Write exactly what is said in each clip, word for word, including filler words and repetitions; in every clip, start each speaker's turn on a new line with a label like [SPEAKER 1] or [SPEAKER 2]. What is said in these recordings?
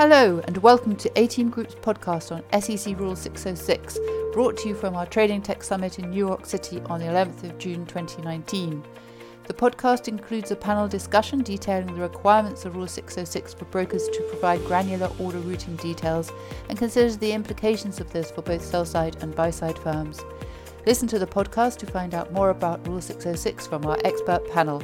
[SPEAKER 1] Hello and welcome to A-Team Group's podcast on S E C Rule six oh six, brought to you from our Trading Tech Summit in New York City on the eleventh of June twenty nineteen. The podcast includes a panel discussion detailing the requirements of Rule six oh six for brokers to provide granular order routing details and considers the implications of this for both sell-side and buy-side firms. Listen to the podcast to find out more about Rule six oh six from our expert panel.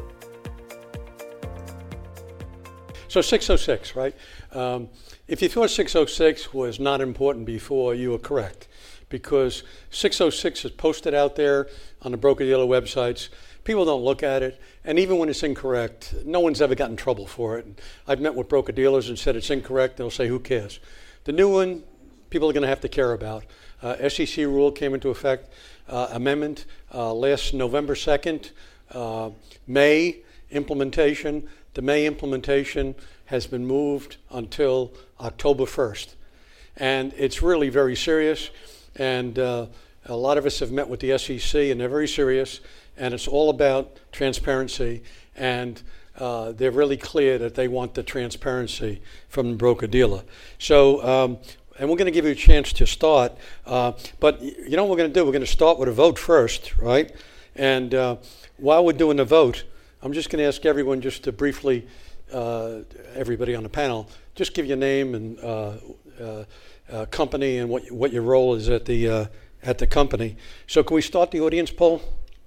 [SPEAKER 2] So six oh six, right? Um, if you thought six oh six was not important before, you were correct, because six oh six is posted out there on the broker-dealer websites. People don't look at it, and even when it's incorrect, no one's ever gotten in trouble for it. I've met with broker-dealers and said it's incorrect, they'll say, who cares? The new one, people are going to have to care about. Uh, S E C rule came into effect, uh, amendment uh, last November second, uh, May implementation. The May implementation has been moved until October first. And it's really very serious. And uh, a lot of us have met with the S E C, and they're very serious. And it's all about transparency. And uh, they're really clear that they want the transparency from the broker-dealer. So, um, and we're going to give you a chance to start. Uh, but you know what we're going to do? We're going to start with a vote first, right? And uh, while we're doing the vote, I'm just going to ask everyone just to briefly, uh, everybody on the panel, just give your name and uh, uh, uh, company and what what your role is at the uh, at the company. So can we start the audience poll?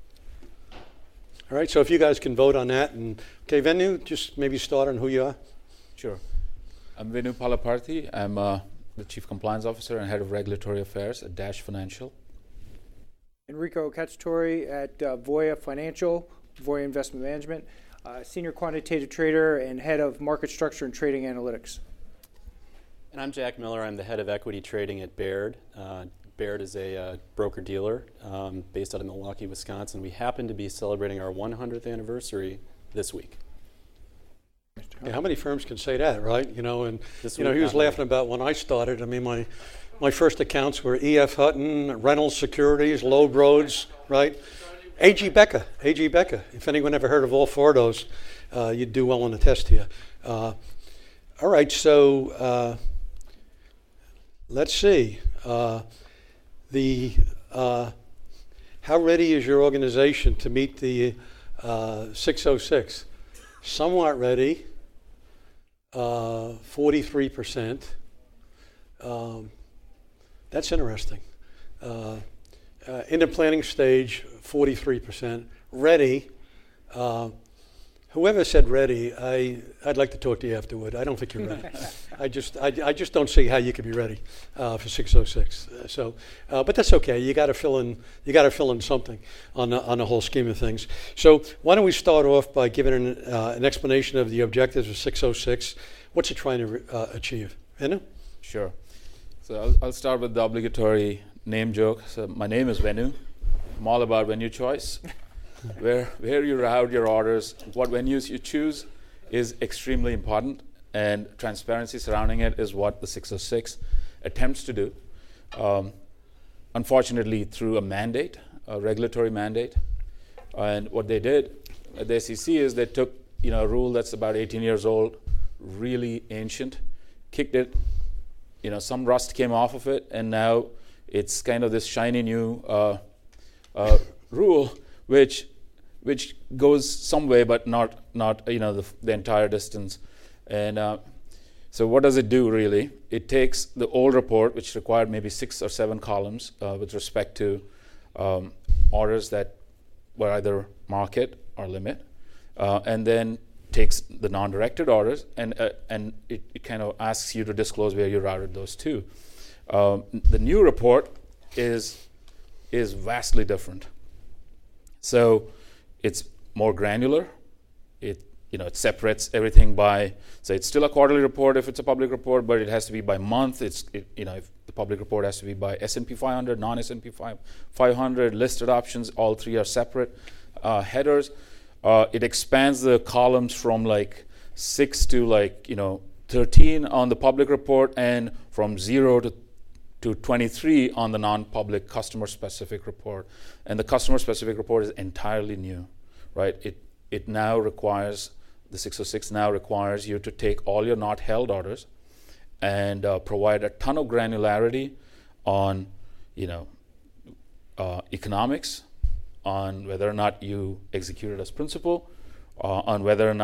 [SPEAKER 2] All right. So if you guys can vote on that, and okay, Venu, just maybe start on who you are.
[SPEAKER 3] Sure. I'm Venu Palaparthi. I'm uh, the Chief Compliance Officer and Head of Regulatory Affairs at Dash Financial.
[SPEAKER 4] Enrico Cacciatore at uh, Voya Financial. Voya Investment Management, uh, Senior Quantitative Trader and Head of Market Structure and Trading Analytics.
[SPEAKER 5] And I'm Jack Miller. I'm the Head of Equity Trading at Baird. Uh, Baird is a uh, broker-dealer um, based out of Milwaukee, Wisconsin. We happen to be celebrating our one hundredth anniversary this week.
[SPEAKER 2] Yeah, how many firms can say that, right? You know, and
[SPEAKER 5] This
[SPEAKER 2] you know,
[SPEAKER 5] week,
[SPEAKER 2] he was
[SPEAKER 5] not
[SPEAKER 2] laughing about when I started. I mean, my my first accounts were E F Hutton, Reynolds Securities, Loeb Rhodes, right? A G Becker, A G Becker. If anyone ever heard of all four of those, uh, you'd do well on the test here. Uh, all right, so uh, let's see. Uh, the uh, how ready is your organization to meet the uh, six oh six? Somewhat ready, uh, forty-three percent. Um, that's interesting. Uh, uh, in the planning stage, forty-three percent. Ready, uh, whoever said ready, I, I'd like to talk to you afterward. I don't think you're ready. I just I, I just don't see how you could be ready uh, for six oh six. Uh, so, uh, but that's okay. You got to fill in. You got to fill in something on the, on the whole scheme of things. So, why don't we start off by giving an, uh, an explanation of the objectives of six oh six? What's it trying to uh, achieve? Venu?
[SPEAKER 3] Sure. So I'll, I'll start with the obligatory name joke. So my name is Venu. I'm all about venue choice. where where you route your orders, what venues you choose is extremely important, and transparency surrounding it is what the six oh six attempts to do. Um, unfortunately, through a mandate, a regulatory mandate, and what they did at the S E C is they took you know a rule that's about eighteen years old, really ancient, kicked it, you know some rust came off of it, and now it's kind of this shiny new uh, uh, rule, which which goes some way, but not not you know the, the entire distance. And uh, so, what does it do really? It takes the old report, which required maybe six or seven columns uh, with respect to um, orders that were either market or limit, uh, and then takes the non-directed orders, and uh, and it, it kind of asks you to disclose where you routed those to. Um, the new report is is vastly different. So it's more granular. It you know it separates everything by, so it's still a quarterly report if it's a public report, but it has to be by month. It's it, you know if the public report has to be by S and P five hundred, non-S and P five hundred, listed options. All three are separate uh, headers. Uh, it expands the columns from like six to like you know thirteen on the public report, and from zero to to twenty-three on the non-public customer-specific report. And the customer-specific report is entirely new, right? It it now requires, the six oh six now requires you to take all your not held orders and uh, provide a ton of granularity on, you know, uh, economics, on whether or not you executed as principal, uh, on whether or not